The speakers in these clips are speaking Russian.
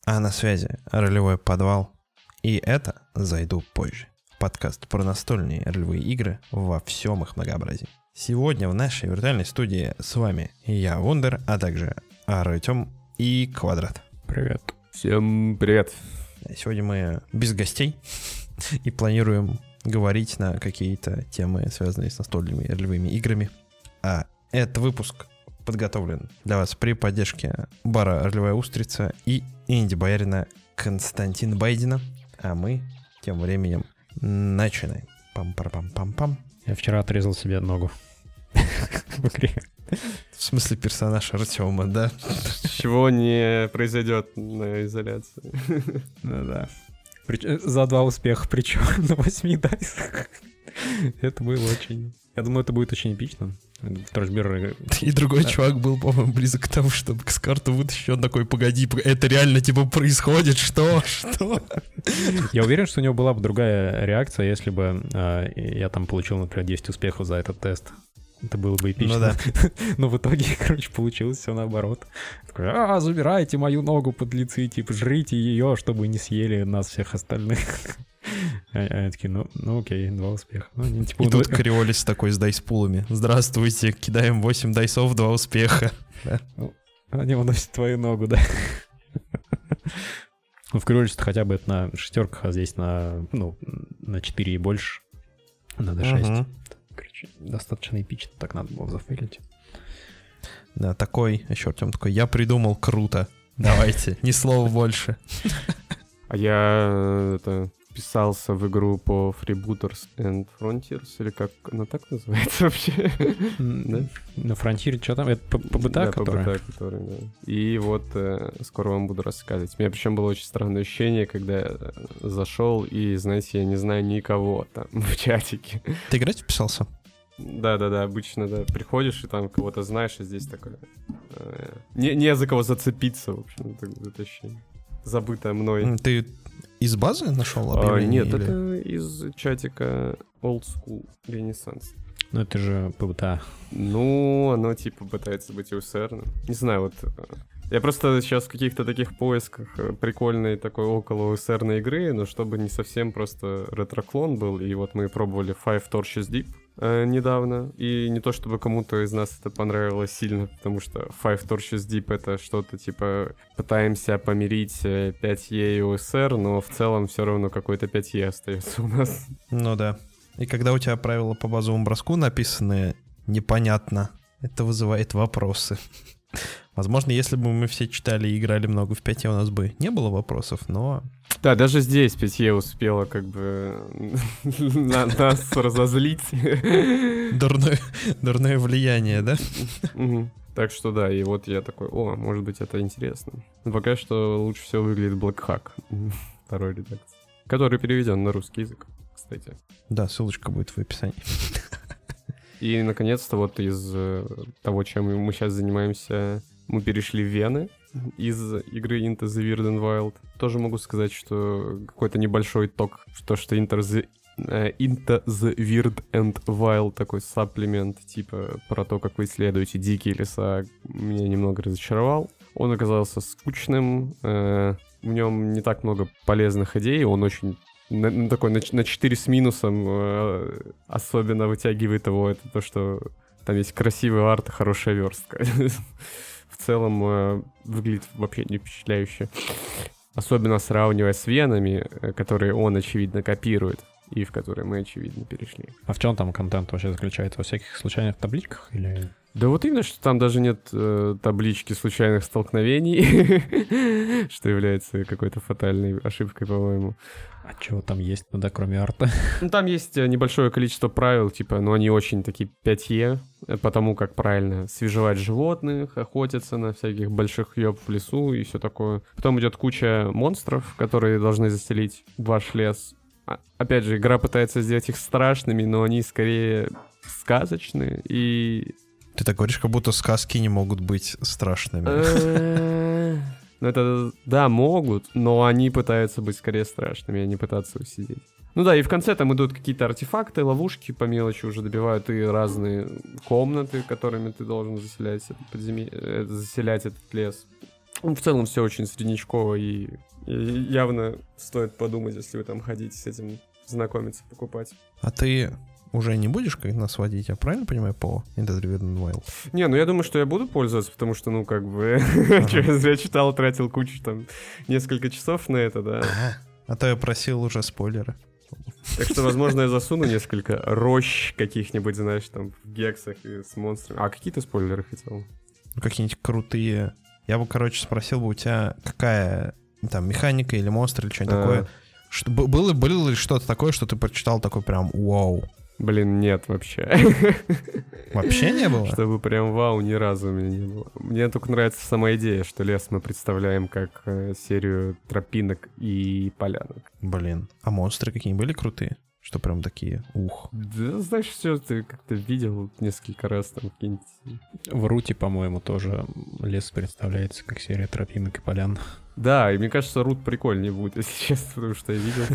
А на связи ролевой подвал. И это «Зайду позже». Подкаст про настольные ролевые игры во всем их многообразии. Сегодня в нашей виртуальной студии с вами я, Вундер, а также Артем и Квадрат. Привет. Всем привет. Сегодня мы без гостей и планируем говорить на какие-то темы, связанные с настольными ролевыми играми. А этот выпуск подготовлен для вас при поддержке бара «Ролевая устрица» и инди-боярина Константина Байдина. А мы тем временем начинаем. Пам-пам-пам-пам-пам. Я вчера отрезал себе ногу в игре. В смысле персонаж Артема, да? Чего не произойдет на изоляции. Да. За 2 успеха, причем на 8 дайсах. Это было очень... Я думаю, это будет очень эпично. И другой чувак был, по-моему, близок к тому, чтобы с карты вытащить. Он такой, погоди, это реально типа происходит? Что? Я уверен, что у него была бы другая реакция, если бы я там получил, например, 10 успехов за этот тест. Это было бы эпично. Ну да. Но в итоге, короче, получилось все наоборот. Такой, забирайте мою ногу, подлецы, типа, жрите ее, чтобы не съели нас всех остальных. А я такие, ну окей, 2 успеха. Типа, и тут Кориолис такой с дайспулами. Здравствуйте, кидаем 8 дайсов, 2 успеха. Они уносят твою ногу, да. В Кориолисе хотя бы это на 6, а здесь на 4 и больше. Надо 6. Короче, достаточно эпично, так надо было зафейлить. Да, такой, еще Артем такой, я придумал, круто. Давайте, ни слова больше. А я писался в игру по Freebooters and Frontiers, или как она так называется вообще? На Frontier, что там? Это ПБТА, который? Да, который, да. И вот скоро вам буду рассказывать. У меня причем было очень странное ощущение, когда я зашел, и, знаете, я не знаю никого там в чатике. Ты играть вписался? Да, обычно, да. Приходишь, и там кого-то знаешь, и здесь такое... Не за кого зацепиться, в общем, это ощущение. Забытое мной. Ты из базы нашел объявление? Нет, это из чатика Old School Renaissance. Ну, это же ПБТА. Ну, оно типа пытается быть усерным. Не знаю, вот... Я просто сейчас в каких-то таких поисках прикольной такой около усерной игры, но чтобы не совсем просто ретроклон был, и вот мы пробовали Five Torches Deep недавно, и не то чтобы кому-то из нас это понравилось сильно, потому что Five Torches Deep это что-то типа пытаемся помирить 5E и USR, но в целом все равно какой-то 5E остается у нас. Ну да. И когда у тебя правила по базовому броску написаны непонятно, это вызывает вопросы. Возможно, если бы мы все читали и играли много в 5E, у нас бы не было вопросов, но... Да, даже здесь 5E успела как бы нас разозлить. Дурное влияние, да? Так что да, и вот я такой, может быть, это интересно. Но пока что лучше всего выглядит Black Hack второй редакции, который переведен на русский язык, кстати. Да, ссылочка будет в описании. И, наконец-то, вот из того, чем мы сейчас занимаемся, мы перешли в Вены из игры Into the Weird and Wild. Тоже могу сказать, что какой-то небольшой итог, что Into the Weird and Wild, такой сапплимент, типа про то, как вы исследуете дикие леса, меня немного разочаровал. Он оказался скучным, в нем не так много полезных идей, он очень... такой на 4 с минусом особенно вытягивает его, это то, что там есть красивый арт и хорошая верстка. В целом выглядит вообще не впечатляюще. Особенно сравнивая с Венами, которые он, очевидно, копирует, и в которые мы, очевидно, перешли. А в чем там контент вообще заключается? Во всяких случайных табличках или... Да вот именно, что там даже нет таблички случайных столкновений, что является какой-то фатальной ошибкой, по-моему. А чего там есть туда, кроме арта? Ну, там есть небольшое количество правил, типа, но они очень такие 5E, потому как правильно свежевать животных, охотиться на всяких больших ёб в лесу и все такое. Потом идет куча монстров, которые должны заселить ваш лес. Опять же, игра пытается сделать их страшными, но они скорее сказочные и... Ты так говоришь, как будто сказки не могут быть страшными. Ну это, да, могут, но они пытаются быть скорее страшными, а не пытаться усидеть. Ну да, и в конце там идут какие-то артефакты, ловушки по мелочи уже добивают, и разные комнаты, которыми ты должен заселять этот лес. Ну, в целом все очень среднячково, и явно стоит подумать, если вы там хотите с этим знакомиться, покупать. А ты уже не будешь как нас водить, я правильно понимаю, по Into the Forbidden Wild? Не, ну я думаю, что я буду пользоваться, потому что, ну, как бы, я зря читал, тратил кучу, там, несколько часов на это, да. А то я просил уже спойлеры. Так что, возможно, я засуну несколько рощ каких-нибудь, знаешь, там, в гексах и с монстрами. А какие ты спойлеры хотел? Какие-нибудь крутые. Я бы, короче, спросил бы у тебя, какая там механика или монстр или что-нибудь такое. Было ли что-то такое, что ты прочитал такой прям вау? Блин, нет вообще. Вообще не было? Чтобы прям вау, ни разу у меня не было. Мне только нравится сама идея, что лес мы представляем как серию тропинок и полянок. Блин, а монстры какие были крутые? Что прям такие, ух. Да, знаешь, все ты как-то видел несколько раз там какие-нибудь... В Руте, по-моему, тоже лес представляется как серия тропинок и полян. Да, и мне кажется, Рут прикольнее будет, если честно, потому что я видел.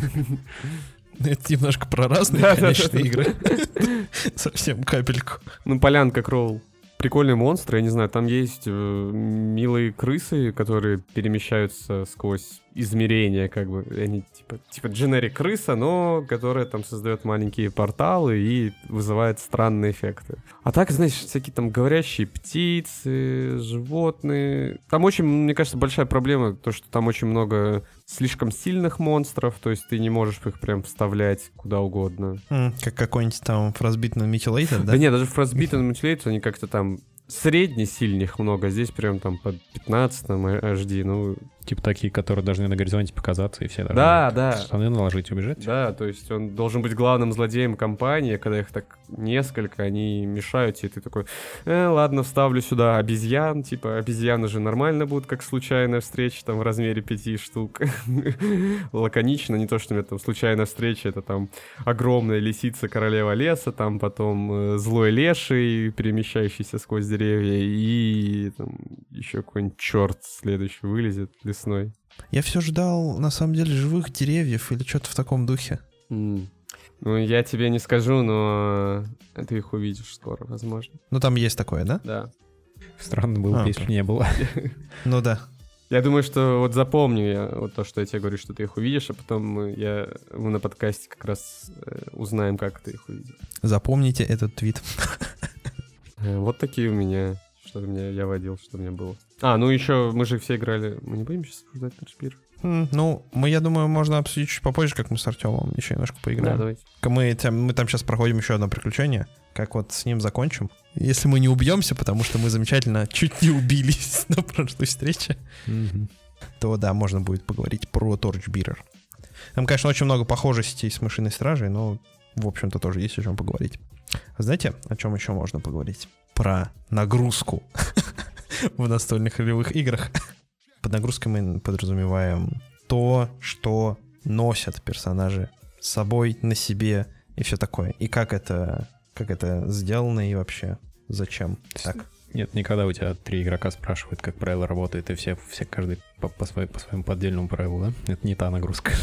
Это немножко про разные, конечно, игры. Совсем капельку. Ну, полянка Кроул. Прикольные монстры, я не знаю, там есть милые крысы, которые перемещаются сквозь измерения, как бы, они типа дженерик крыса, но которая там создает маленькие порталы и вызывает странные эффекты. А так, знаешь, всякие там говорящие птицы, животные. Там очень, мне кажется, большая проблема, то, что там очень много слишком сильных монстров, то есть ты не можешь их прям вставлять куда угодно. Как какой-нибудь там Frostbitten Mutilated, да? Да нет, даже в Frostbitten Mutilated они как-то там средне-сильных много, здесь прям там под 15-м HD, ну... Типа такие, которые должны на горизонте показаться, и все должны Да. штаны наложить и убежать. Да, то есть он должен быть главным злодеем компании, когда их так несколько, они мешают тебе, и ты такой, ладно, вставлю сюда обезьян, типа обезьяны же нормально будут, как случайная встреча, там в размере 5 штук. Лаконично, не то, что у меня там случайная встреча, это там огромная лисица королева леса, там потом злой леший, перемещающийся сквозь деревья, и там еще какой-нибудь черт следующий вылезет лесной. Я все ждал, на самом деле, живых деревьев или что-то в таком духе. Ну, я тебе не скажу, но ты их увидишь скоро, возможно. Ну, там есть такое, да? Да. Странно было бы, если бы не было. Ну да. Я думаю, что вот запомню я вот то, что я тебе говорю, что ты их увидишь, а потом мы на подкасте как раз узнаем, как ты их увидел. Запомните этот твит. Вот такие у меня, что я водил, что у меня было. Ну еще мы же все играли. Мы не будем сейчас обсуждать Torchbearer? Ну, я думаю, можно обсудить чуть попозже, как мы с Артемом еще немножко поиграем. Да, давайте. Мы там сейчас проходим еще одно приключение. Как вот с ним закончим. Если мы не убьемся, потому что мы замечательно чуть не убились на прошлой встрече, то да, можно будет поговорить про Torchbearer. Там, конечно, очень много похожестей с Мышиной Стражей, но, в общем-то, тоже есть о чем поговорить. А знаете, о чем еще можно поговорить? Про нагрузку в настольных ролевых играх. Под нагрузкой мы подразумеваем то, что носят персонажи с собой, на себе и все такое. И как это сделано и вообще зачем так? Нет, никогда у тебя 3 игрока спрашивают, как правило работает, и все каждый по своему поддельному правилу, да? Это не та нагрузка.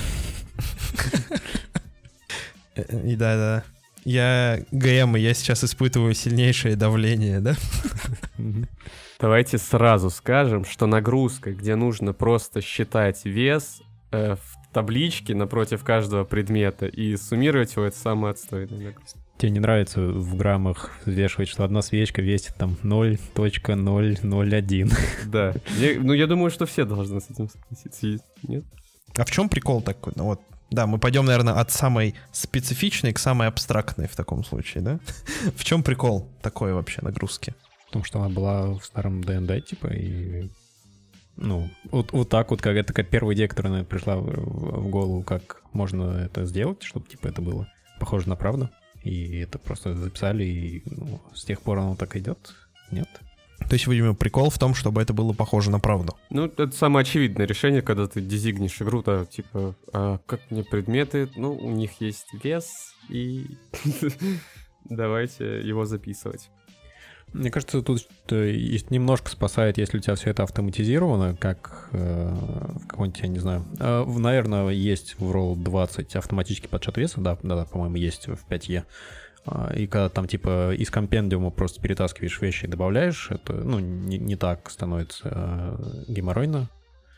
И да. Я ГМ, и я сейчас испытываю сильнейшее давление, да? Давайте сразу скажем, что нагрузка, где нужно просто считать вес в табличке напротив каждого предмета и суммировать его, это самая отстойная нагрузка. Тебе не нравится в граммах взвешивать, что одна свечка весит там 0.001. Да. Я думаю, что все должны с этим согласиться. Нет? А в чем прикол такой? Ну вот, да, мы пойдем, наверное, от самой специфичной к самой абстрактной в таком случае, да? В чем прикол такой вообще нагрузки? Потому что она была в старом D&D, типа, и... Ну, вот так вот, как это как первая идея, которая мне пришла в голову, как можно это сделать, чтобы, типа, это было похоже на правду. И это просто записали, и с тех пор оно так идет. Нет? То есть, видимо, прикол в том, чтобы это было похоже на правду. Ну, это самое очевидное решение, когда ты дезигнишь игру, то типа, как мне предметы, ну, у них есть вес, и давайте его записывать. Мне кажется, тут немножко спасает, если у тебя все это автоматизировано, как в каком-нибудь, я не знаю. Наверное, есть в Roll20 автоматический подсчет веса, да, по-моему, есть в 5E. И когда там типа из компендиума просто перетаскиваешь вещи и добавляешь, это, ну, не так становится геморройно.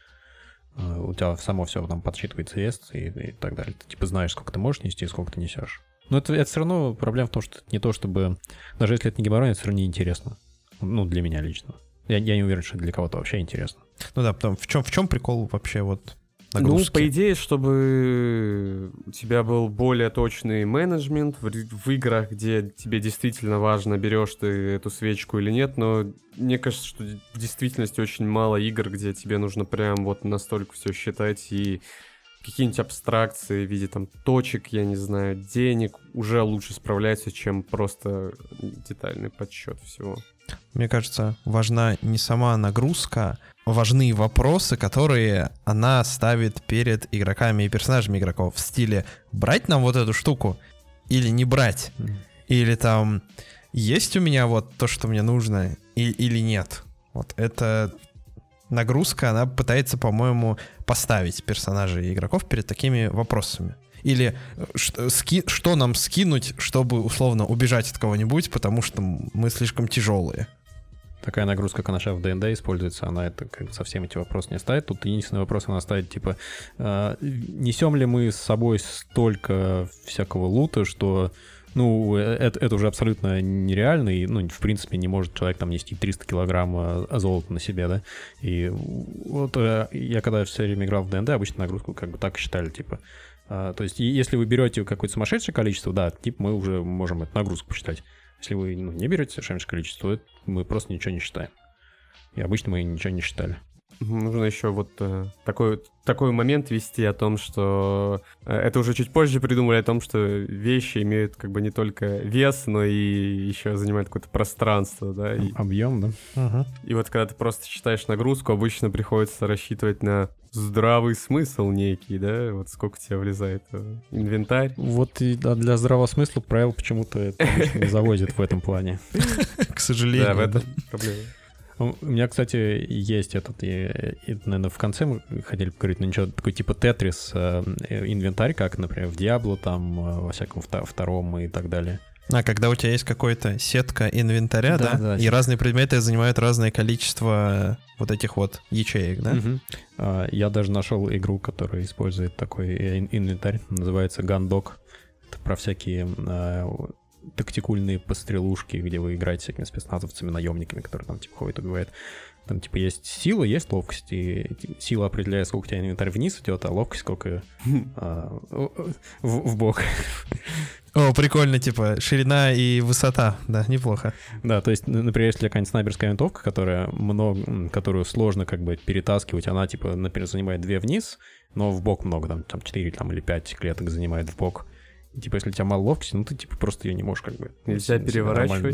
У тебя само все там подсчитывается вес и так далее. Ты типа знаешь, сколько ты можешь нести и сколько ты несешь. Но это все равно проблема в том, что это не то, чтобы... Даже если это не геморройно, это все равно неинтересно. Ну, для меня лично. Я не уверен, что для кого-то вообще интересно. Ну да, потом в чем прикол вообще вот нагрузки? Ну, по идее, чтобы у тебя был более точный менеджмент в играх, где тебе действительно важно, берешь ты эту свечку или нет, но мне кажется, что в действительности очень мало игр, где тебе нужно прям вот настолько все считать, и какие-нибудь абстракции в виде там точек, я не знаю, денег уже лучше справляются, чем просто детальный подсчет всего. Мне кажется, важна не сама нагрузка, важны вопросы, которые она ставит перед игроками и персонажами игроков. В стиле брать нам вот эту штуку или не брать? Или там есть у меня вот то, что мне нужно, или нет? Вот это нагрузка, она пытается, по-моему, поставить персонажей и игроков перед такими вопросами. Или что нам скинуть, чтобы условно убежать от кого-нибудь, потому что мы слишком тяжелые. Такая нагрузка, как она сейчас в ДНД используется, она это как бы совсем эти вопросы не ставит. Тут единственный вопрос она ставит, типа, несем ли мы с собой столько всякого лута, что, ну, это уже абсолютно нереально, и, ну, в принципе, не может человек там нести 300 килограмм золота на себе, да. И вот я когда все время играл в ДНД, обычно нагрузку как бы так считали, типа, то есть если вы берете какое-то сумасшедшее количество, да, типа мы уже можем эту нагрузку посчитать. Если вы не берете совершенное количество, то мы просто ничего не считаем. И обычно мы ничего не считали. Нужно еще вот такой момент вести о том, что это уже чуть позже придумали о том, что вещи имеют как бы не только вес, но и еще занимают какое-то пространство, да. Объем, да. Угу. И вот когда ты просто считаешь нагрузку, обычно приходится рассчитывать на здравый смысл некий, да, вот сколько у тебя влезает в инвентарь. Вот и для здравого смысла правил почему-то это не заводит в этом плане. К сожалению. Да, в этом проблема. У меня, кстати, есть этот, наверное, в конце мы хотели поговорить, но ничего, такой типа Тетрис инвентарь, как, например, в Диабло, там, во всяком втором и так далее. Когда у тебя есть какая-то сетка инвентаря, да? И разные предметы занимают разное количество вот этих вот ячеек, да? Угу. Я даже нашел игру, которая использует такой инвентарь, называется Гандок. Это про всякие тактикульные пострелушки, где вы играете всякими спецназовцами, наемниками, которые там типа ходят, убивают. Там типа есть сила, есть ловкость, и сила определяет, сколько у тебя инвентарь вниз идет, а ловкость сколько в бок. О, прикольно, типа ширина и высота, да, неплохо. Да, то есть, например, если какая-нибудь снайперская винтовка, которую сложно как бы перетаскивать, она типа, например, занимает 2 вниз, но в бок много, там 4 там, или 5 клеток занимает в бок. И, типа, если у тебя мало ловкости, ну ты типа просто ее не можешь как бы... Нельзя переворачивать?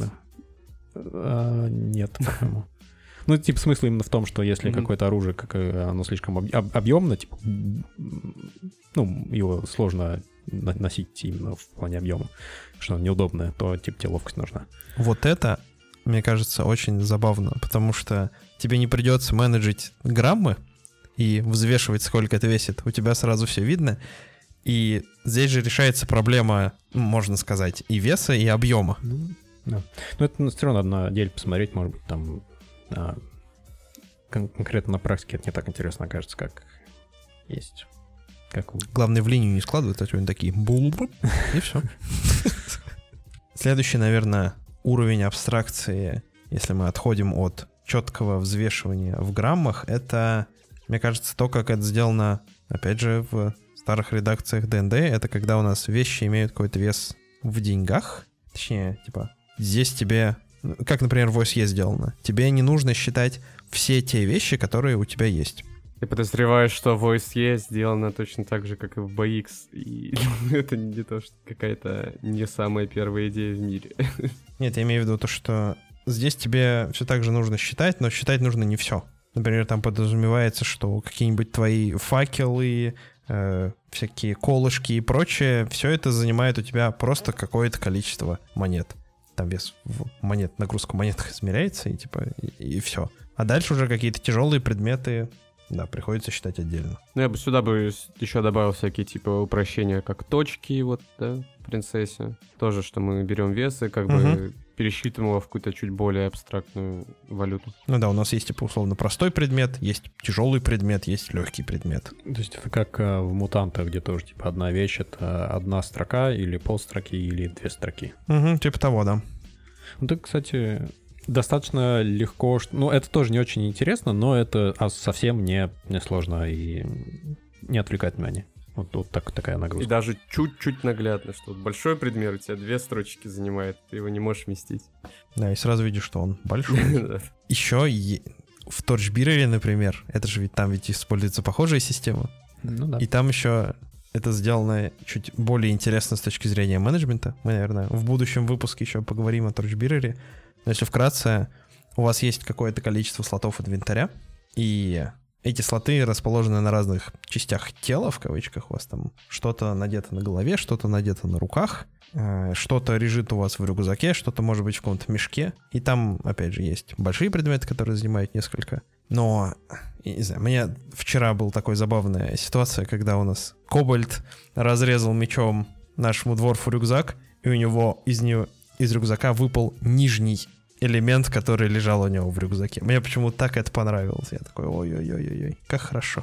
Нет, по-моему. Ну, типа, смысл именно в том, что если какое-то оружие, оно слишком объемно, типа, ну, его сложно носить именно в плане объема, что оно неудобное, то, типа, тебе ловкость нужна. Вот это, мне кажется, очень забавно, потому что тебе не придется менеджить граммы и взвешивать, сколько это весит. У тебя сразу все видно. И здесь же решается проблема, можно сказать, и веса, и объема. Да. Но это все равно надо на деле посмотреть, может быть, там конкретно на практике это не так интересно окажется, как есть. Главное, в линию не складывают, а они такие бул-бул, и все. Следующий, наверное, уровень абстракции, если мы отходим от четкого взвешивания в граммах, это, мне кажется, то, как это сделано, опять же, в старых редакциях ДНД, это когда у нас вещи имеют какой-то вес в деньгах. Точнее, типа, здесь тебе... Как, например, в ОСЕ сделано. Тебе не нужно считать все те вещи, которые у тебя есть. Ты подозреваешь, что в ОСЕ сделано точно так же, как и в BX. И это не то, что какая-то не самая первая идея в мире. Нет, я имею в виду то, что здесь тебе все так же нужно считать, но считать нужно не все. Например, там подразумевается, что какие-нибудь твои факелы, всякие колышки и прочее, все это занимает у тебя просто какое-то количество монет. Там вес монет, нагрузка в монетах измеряется, и типа, и все. А дальше уже какие-то тяжелые предметы да, приходится считать отдельно. Ну, я бы сюда еще добавил всякие типа упрощения, как точки, вот, да, в принцессе. Тоже, что мы берем вес и как бы пересчитываем его в какую-то чуть более абстрактную валюту. Ну да, у нас есть, типа, условно, простой предмет, есть тяжелый предмет, есть легкий предмет. То есть это как в мутантах, где тоже, типа, одна вещь — это одна строка или полстроки, или 2 строки. Типа того, да. Ну, так, кстати, достаточно легко... Ну, это тоже не очень интересно, но это совсем не сложно и не отвлекает внимание. Вот такая нагрузка. И даже чуть-чуть наглядно, что вот большой предмет у тебя 2 строчки занимает, ты его не можешь вместить. Да, и сразу видишь, что он большой. Еще в TorchBearer, например, это же ведь там используется похожая система. Ну да. И там еще это сделано чуть более интересно с точки зрения менеджмента. Мы, наверное, в будущем выпуске еще поговорим о TorchBearer. Но если вкратце, у вас есть какое-то количество слотов инвентаря, и эти слоты расположены на разных частях тела, в кавычках. У вас там что-то надето на голове, что-то надето на руках, что-то лежит у вас в рюкзаке, что-то может быть в каком-то мешке. И там, опять же, есть большие предметы, которые занимают несколько. Но, я не знаю, у меня вчера была такая забавная ситуация, когда у нас Кобальт разрезал мечом нашему дворфу рюкзак, и у него из рюкзака выпал нижний элемент, который лежал у него в рюкзаке. Мне почему-то так это понравилось. Я такой, ой-ой-ой-ой, как хорошо.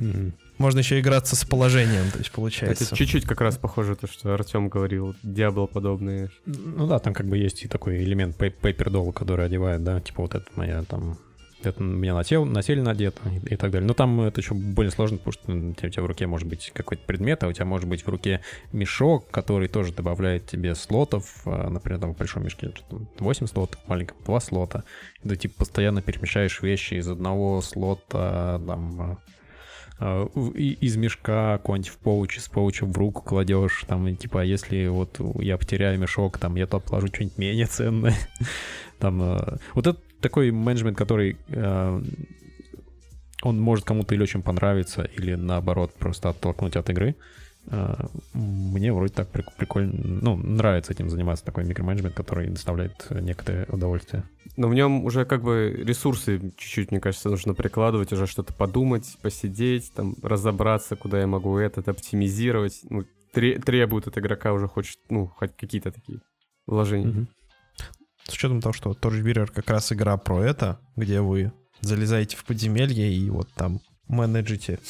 Можно еще играться с положением, то есть получается. Это чуть-чуть как раз похоже то, что Артем говорил, Diablo-подобные. Ну да, там как бы есть и такой элемент пейпердола, который одевает, да, типа вот это моя там... Это у меня на теле надето и так далее. Но там это еще более сложно, потому что у тебя в руке может быть какой-то предмет, а у тебя может быть в руке мешок, который тоже добавляет тебе слотов. Например, там в большом мешке 8 слотов, в маленьком 2 слота. И ты типа постоянно перемещаешь вещи из одного слота, там, из мешка какой-нибудь в пауч, из пауча в руку кладешь, там, и, типа, если вот я потеряю мешок, там, я туда положу что-нибудь менее ценное. Там, вот это такой менеджмент, который он может кому-то или очень понравиться, или наоборот просто оттолкнуть от игры. Мне вроде так прикольно, ну, нравится этим заниматься, такой микроменеджмент, который доставляет некоторое удовольствие. Но в нем уже как бы ресурсы чуть-чуть, мне кажется, нужно прикладывать, уже что-то подумать, посидеть, там, разобраться, куда я могу оптимизировать. Ну, требует от игрока уже хоть какие-то такие вложения. С учетом того, что TorchBearer как раз игра про это, где вы залезаете в подземелье и вот там менеджите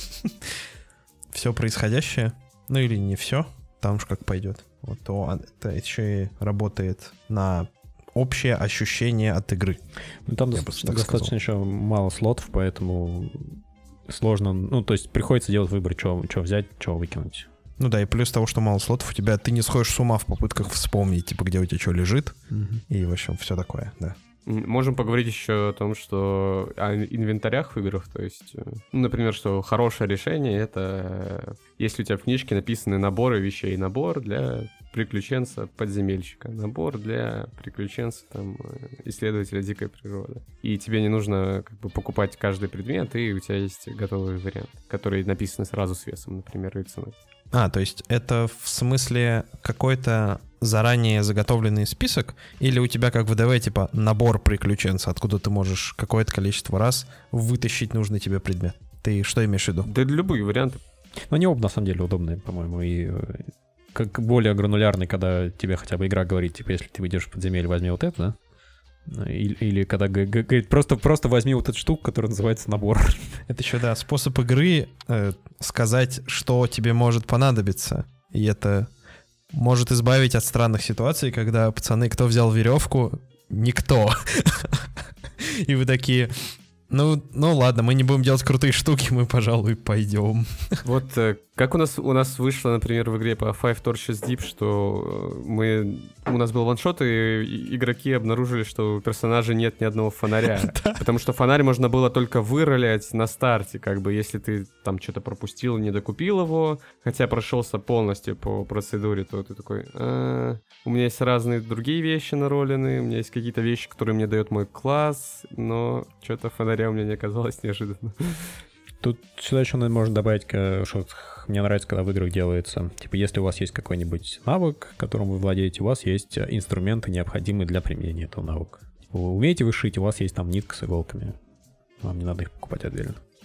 все происходящее, ну или не все, там уж как пойдет. Вот, то это еще и работает на общее ощущение от игры. Ну, там достаточно еще мало слотов, поэтому сложно, ну, то есть приходится делать выбор, что взять, что выкинуть. Ну да, и плюс того, что мало слотов, у тебя ты не сходишь с ума в попытках вспомнить, типа, где у тебя что лежит, и, в общем, все такое, да. Можем поговорить еще о том, что о инвентарях в играх, то есть, ну, например, что хорошее решение — это если у тебя в книжке написаны наборы вещей, набор для приключенца-подземельщика, набор для приключенца, там, исследователя дикой природы. И тебе не нужно как бы покупать каждый предмет, и у тебя есть готовый вариант, который написан сразу с весом, например, и ценой. То есть это в смысле какой-то заранее заготовленный список, или у тебя как в ДВ типа набор приключенца, откуда ты можешь какое-то количество раз вытащить нужный тебе предмет? Ты что имеешь в виду? Да любые варианты. Но они оба на самом деле удобные, по-моему, и как более гранулярный, когда тебе хотя бы игра говорит, типа, если ты выйдешь в подземелье, возьми вот это, да? Или когда говорит, просто возьми вот эту штуку, которая называется набор. Это еще, да, способ игры сказать, что тебе может понадобиться. И это может избавить от странных ситуаций, когда пацаны, кто взял веревку? Никто. И вы такие... Ну ладно, мы не будем делать крутые штуки, мы, пожалуй, пойдем. Вот как у нас вышло, например, в игре по Five Torches Deep, что у нас был ваншот, и игроки обнаружили, что у персонажа нет ни одного фонаря. Потому что фонарь можно было только выролять на старте, как бы, если ты там что-то пропустил, не докупил его, хотя прошелся полностью по процедуре, то ты такой, у меня есть разные другие вещи наролены, у меня есть какие-то вещи, которые мне дает мой класс, но что-то фонаря у меня не оказалось неожиданно. Тут сюда еще можно добавить, что мне нравится, когда в играх делается. Типа, если у вас есть какой-нибудь навык, которым вы владеете, у вас есть инструменты, необходимые для применения этого навыка. Вы умеете вы шить, у вас есть там нитка с иголками. Вам не надо их покупать отдельно.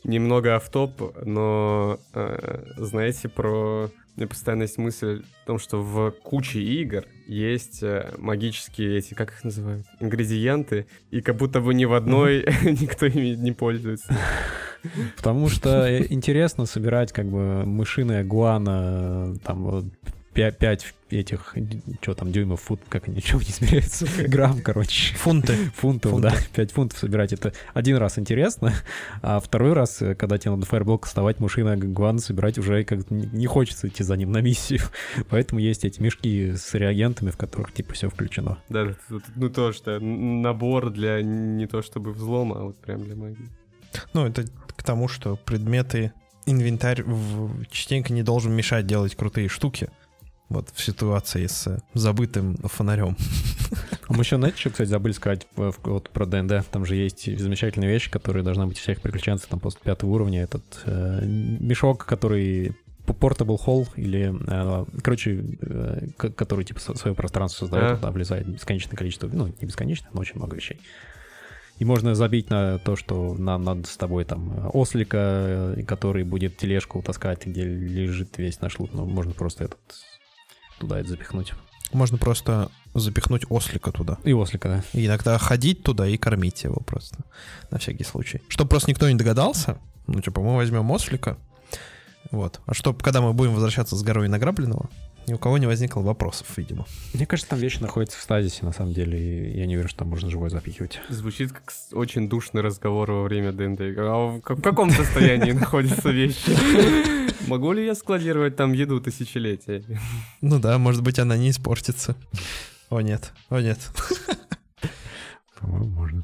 Немного автоп, но знаете, у меня постоянно есть мысль о том, что в куче игр есть магические эти, как их называют, ингредиенты, и как будто бы ни в одной никто ими не пользуется. Потому что интересно собирать как бы мышиная гуана, там 5 этих, что там, дюймов, фут, как они, ничего не измеряется, грамм, короче. Фунтов, да, 5 фунтов собирать, это один раз интересно, а второй раз, когда тебе надо фаерблок вставать, мышиная гуана собирать, уже как не хочется идти за ним на миссию, поэтому есть эти мешки с реагентами, в которых типа все включено. Да, ну то, что набор для не то чтобы взлома, а вот прям для магии. Ну, это к тому, что предметы, инвентарь частенько не должен мешать делать крутые штуки. Вот в ситуации с забытым фонарем. А мы еще, знаете, что, кстати, забыли сказать вот про ДНД. Там же есть замечательная вещь, которая должна быть у всех приключенцев там после 5 уровня. Этот мешок, который Portable Hall, или, короче, который типа свое пространство создает, туда влезает бесконечное количество, ну, не бесконечное, но очень много вещей. И можно забить на то, что нам надо с тобой там ослика, который будет тележку таскать, где лежит весь наш лут. Но можно просто туда это запихнуть. Можно просто запихнуть ослика туда. И ослика, да. И иногда ходить туда и кормить его просто. На всякий случай. Чтобы просто никто не догадался, ну, типа, мы возьмем ослика. Вот. А чтобы, когда мы будем возвращаться с горой награбленного, ни у кого не возникло вопросов, видимо. Мне кажется, там вещи находятся в стазисе, на самом деле, и я не уверен, что там можно живое запихивать. Звучит как очень душный разговор во время ДНД. А в каком состоянии находятся вещи? Могу ли я складировать там еду тысячелетия? Ну да, может быть, она не испортится. О нет, о нет. По-моему, можно.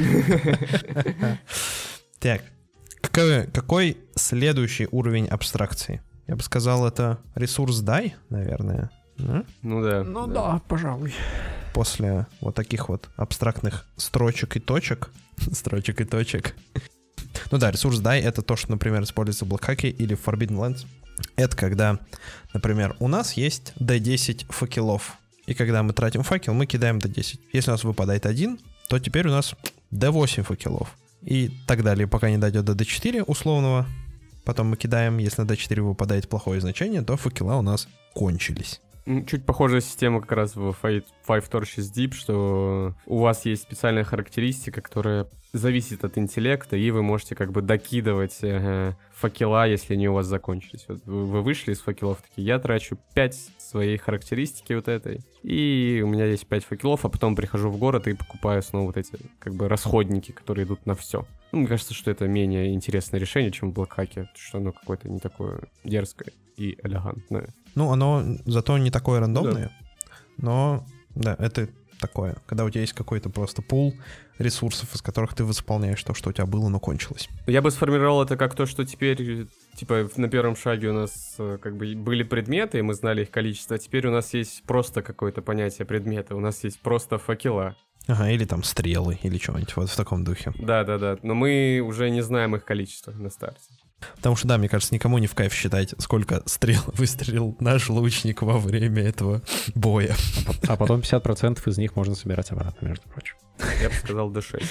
Так, какой следующий уровень абстракции? Я бы сказал, это ресурс дай, наверное. Ну да. Ну да, пожалуй. После вот таких вот абстрактных строчек и точек. Строчек и точек. Ну да, ресурс дай — это то, что, например, используется в Блэкхаке или в Forbidden Lands. Это когда, например, у нас есть D10 факелов. И когда мы тратим факел, мы кидаем D10. Если у нас выпадает 1, то теперь у нас D8 факелов. И так далее, пока не дойдет до D4 условного. Потом мы кидаем, если на D4 выпадает плохое значение, то факела у нас кончились. Чуть похожая система как раз в Five Torches Deep, что у вас есть специальная характеристика, которая зависит от интеллекта, и вы можете как бы докидывать факела, если они у вас закончились. Вот вы вышли из факелов, такие, я трачу 5 своей характеристики вот этой, и у меня есть 5 факелов, а потом прихожу в город и покупаю снова вот эти как бы расходники, которые идут на все. Ну, мне кажется, что это менее интересное решение, чем в Блэкхаке, что оно какое-то не такое дерзкое и элегантное. Ну, оно зато не такое рандомное, да. Но, да, это такое, когда у тебя есть какой-то просто пул ресурсов, из которых ты восполняешь то, что у тебя было, но кончилось. Я бы сформировал это как то, что теперь, типа, на первом шаге у нас как бы были предметы, и мы знали их количество, а теперь у нас есть просто какое-то понятие предмета, у нас есть просто факела. Ага, или там стрелы, или что-нибудь вот в таком духе. Да-да-да, но мы уже не знаем их количество на старте. Потому что, да, мне кажется, никому не в кайф считать, сколько стрел выстрелил наш лучник во время этого боя. А потом 50% из них можно собирать обратно, между прочим. Я бы сказал D6.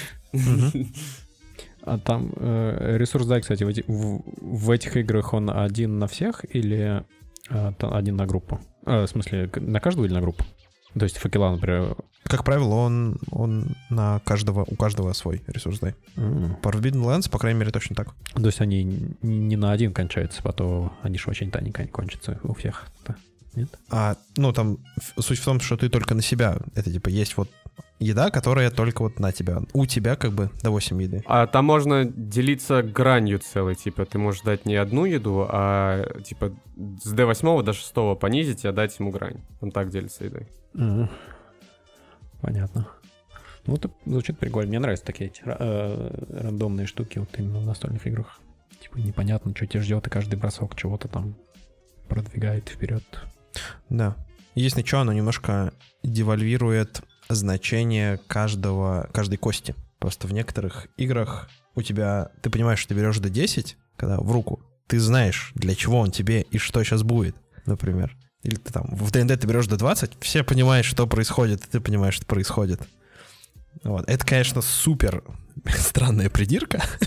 А там ресурс дай, кстати, в этих играх он один на всех или один на группу? В смысле, на каждого или на группу? То есть факела, например... Как правило, он у каждого свой ресурс дай. По Forbidden Lands, по крайней мере, точно так. То есть они не на один кончаются, а то они же очень тоненько кончатся у всех. Да? Нет? Ну, там суть в том, что ты только на себя. Это типа есть вот еда, которая только вот на тебя. У тебя как бы до 8 еды. А там можно делиться гранью целой. Типа ты можешь дать не одну еду, а типа с D8 до 6 понизить и отдать ему грань. Он так делится едой. Понятно. Ну, это звучит прикольно. Мне нравятся такие эти рандомные штуки вот именно в настольных играх. Типа непонятно, что тебя ждет, и каждый бросок чего-то там продвигает вперед. Да. Если что, оно немножко девальвирует значение каждой кости. Просто в некоторых играх у тебя... Ты понимаешь, что ты берешь D10, когда в руку. Ты знаешь, для чего он тебе и что сейчас будет, например. Или ты там в ДНД ты берешь D20, все понимают, что происходит, и ты понимаешь, что происходит. Вот. Это, конечно, супер странная придирка.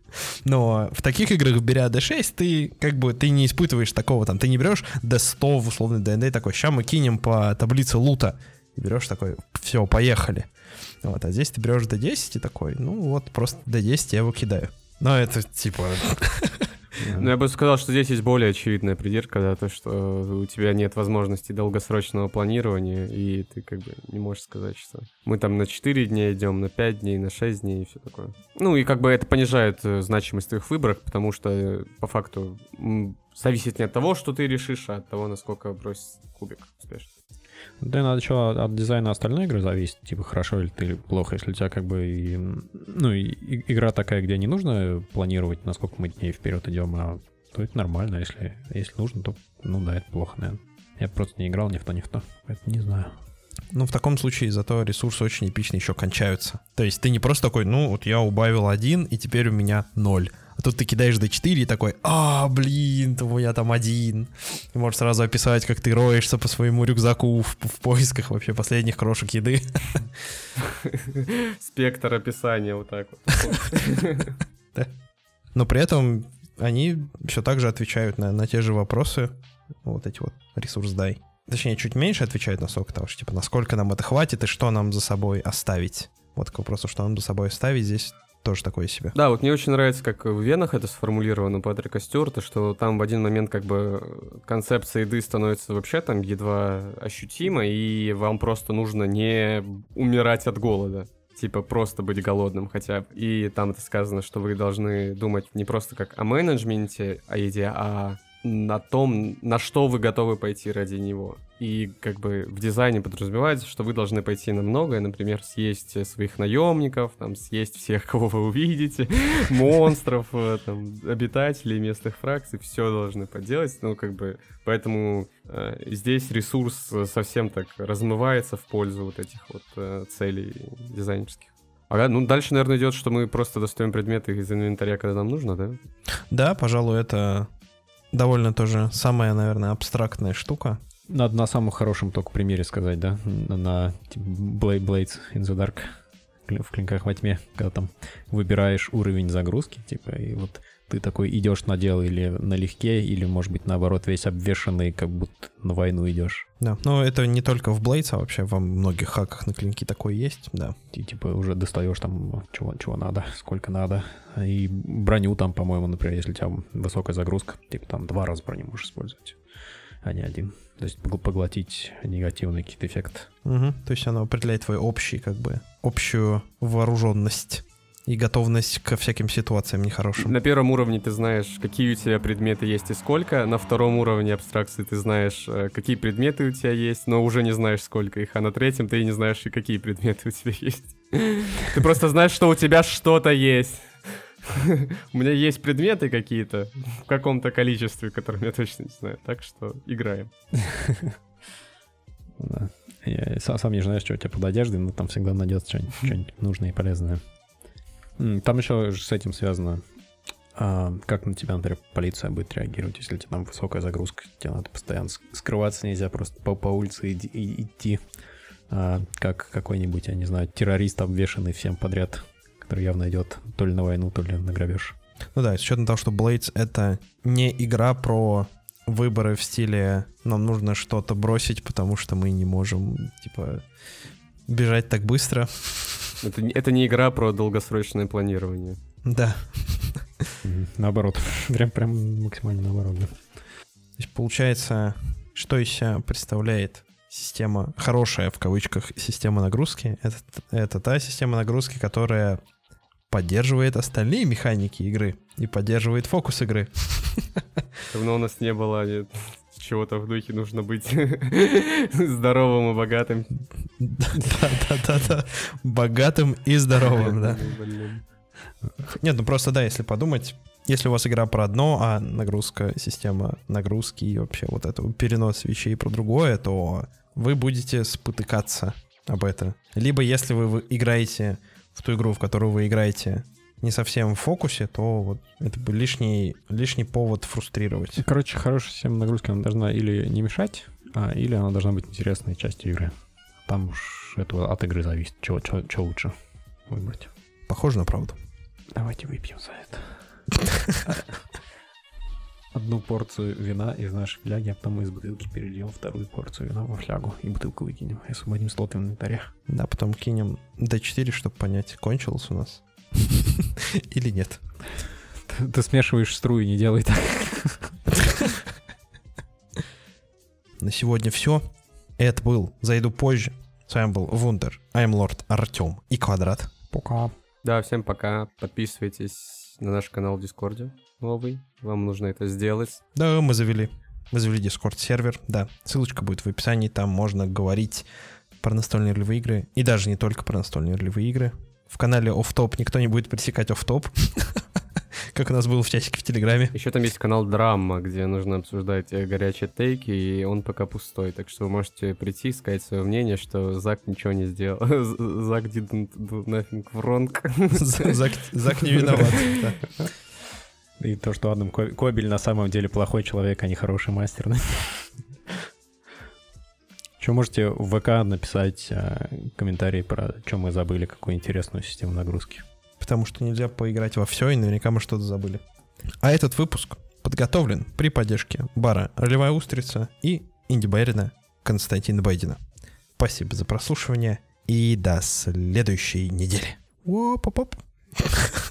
Но в таких играх, беря D6, ты как бы ты не испытываешь такого, там, ты не берешь D100 в условный D&D такой, ща мы кинем по таблице лута. И берешь такой, все, поехали. Вот, а здесь ты берешь D10 и такой, ну вот, просто D10 я его кидаю. Но это типа... Ну, я бы сказал, что здесь есть более очевидная придирка, да, то, что у тебя нет возможности долгосрочного планирования, и ты как бы не можешь сказать, что мы там на 4 дня идем, на 5 дней, на 6 дней и все такое. Ну, и как бы это понижает значимость в твоих выборах, потому что по факту зависит не от того, что ты решишь, а от того, насколько бросить кубик успешно. Да, надо еще от дизайна остальной игры зависит, типа, хорошо или ты плохо. Если у тебя как бы, игра такая, где не нужно планировать, на сколько мы дней вперед идем, то это нормально. Если нужно, то, ну да, это плохо, наверное. Я просто не играл ни в то, поэтому не знаю. Ну, в таком случае зато ресурсы очень эпично еще кончаются. То есть ты не просто такой, ну, вот я убавил 1, и теперь у меня 0. А тут ты кидаешь D4 и такой, блин, у меня там 1. И можешь сразу описать, как ты роешься по своему рюкзаку в поисках вообще последних крошек еды. Спектр описания вот так вот. Но при этом они все так же отвечают на те же вопросы, вот эти вот ресурс дай. Точнее, чуть меньше отвечают на сок того, что типа насколько нам это хватит и что нам за собой оставить. Вот к вопросу, что нам за собой оставить, здесь тоже такое себе. Да, вот мне очень нравится, как в Венах это сформулировано у Патрика Стюарта, что там в один момент как бы концепция еды становится вообще там едва ощутима, и вам просто нужно не умирать от голода. Типа просто быть голодным хотя бы. И там это сказано, что вы должны думать не просто как о менеджменте, о еде, а на том, на что вы готовы пойти ради него. И как бы в дизайне подразумевается, что вы должны пойти на многое, например, съесть своих наемников, там, съесть всех, кого вы увидите, монстров, там, обитателей местных фракций, все должны поделать, ну, как бы, поэтому здесь ресурс совсем так размывается в пользу вот этих вот целей дизайнерских. Ага, ну дальше, наверное, идет, что мы просто достаем предметы из инвентаря, когда нам нужно, да? Да, пожалуй, это довольно тоже самая, наверное, абстрактная штука. Надо на самом хорошем только примере сказать, да? На Blades in the Dark, в Клинках во тьме, когда там выбираешь уровень загрузки, типа, и вот ты такой идешь на дело или налегке, или, может быть, наоборот, весь обвешанный, как будто на войну идешь. Да, но это не только в Blades, а вообще во многих хаках на Клинки такое есть, да. Ты, типа, уже достаешь там, чего надо, сколько надо. И броню там, по-моему, например, если у тебя высокая загрузка, типа, там 2 раза броню можешь использовать, а не 1. То есть поглотить негативный какие-то эффекты. Угу. То есть оно определяет твою общую вооруженность и готовность ко всяким ситуациям нехорошим. На первом уровне ты знаешь, какие у тебя предметы есть и сколько. На втором уровне абстракции ты знаешь, какие предметы у тебя есть, но уже не знаешь, сколько их. А на третьем ты не знаешь, и какие предметы у тебя есть. Ты просто знаешь, что у тебя что-то есть. У меня есть предметы какие-то в каком-то количестве, которым я точно не знаю. Так что играем. Я сам не знаю, что у тебя под одеждой, но там всегда найдется что-нибудь нужное и полезное. Там еще с этим связано, как на тебя, например, полиция будет реагировать, если у тебя там высокая загрузка, тебе надо постоянно скрываться, нельзя просто по улице идти, как какой-нибудь, я не знаю, террорист, обвешанный всем подряд, который явно идет то ли на войну, то ли на грабеж. Ну да, с учетом того, что Blades — это не игра про выборы в стиле «нам нужно что-то бросить, потому что мы не можем, типа, бежать так быстро». Это не игра про долгосрочное планирование. Да. Наоборот. Прям максимально наоборот. Да. То есть получается, что из себя представляет система, хорошая в кавычках, система нагрузки? Это та система нагрузки, которая поддерживает остальные механики игры и поддерживает фокус игры. Давно у нас не было чего-то в духе, нужно быть здоровым и богатым. Да. Богатым и здоровым, да. Нет, ну просто да, если подумать, если у вас игра про одно, а нагрузка, система нагрузки и вообще вот это перенос вещей про другое, то вы будете спотыкаться об это. Либо если вы играете в ту игру, в которую вы играете, не совсем в фокусе, то вот это бы лишний повод фрустрировать. Короче, хорошая система нагрузки, она должна или не мешать, или она должна быть интересной частью игры. Там уж это от игры зависит, что лучше выбрать. Похоже на правду. Давайте выпьем за это. одну порцию вина из нашей фляги, а потом мы из бутылки перельем вторую порцию вина во флягу и бутылку выкинем. И освободим слот в инвентаре. Да, потом кинем D4, чтобы понять, кончилось у нас или нет. Ты смешиваешь струи, не делай так. На сегодня все. Это был «Зайду позже». С вами был Вундер, I'm Артем и Квадрат. Пока. Да, всем пока. Подписывайтесь на наш канал в Дискорде новый. Вам нужно это сделать. Да, мы завели Discord-сервер. Да, ссылочка будет в описании. Там можно говорить про настольные ролевые игры. И даже не только про настольные ролевые игры. В канале Off Top никто не будет пресекать Off Top. Как у нас было в чатике в Телеграме. Еще там есть канал Драма, где нужно обсуждать горячие тейки, и он пока пустой. Так что вы можете прийти и сказать свое мнение, что Зак ничего не сделал. Зак didn't do nothing wrong. Зак не виноват. Да. И то, что Адам Кобель на самом деле плохой человек, а не хороший мастер. Что можете в ВК написать комментарии про что мы забыли, какую интересную систему нагрузки. Потому что нельзя поиграть во все, и наверняка мы что-то забыли. А этот выпуск подготовлен при поддержке бара «Ролевая устрица» и инди-барина Константина Байдина. Спасибо за прослушивание и до следующей недели. Оп-оп-оп.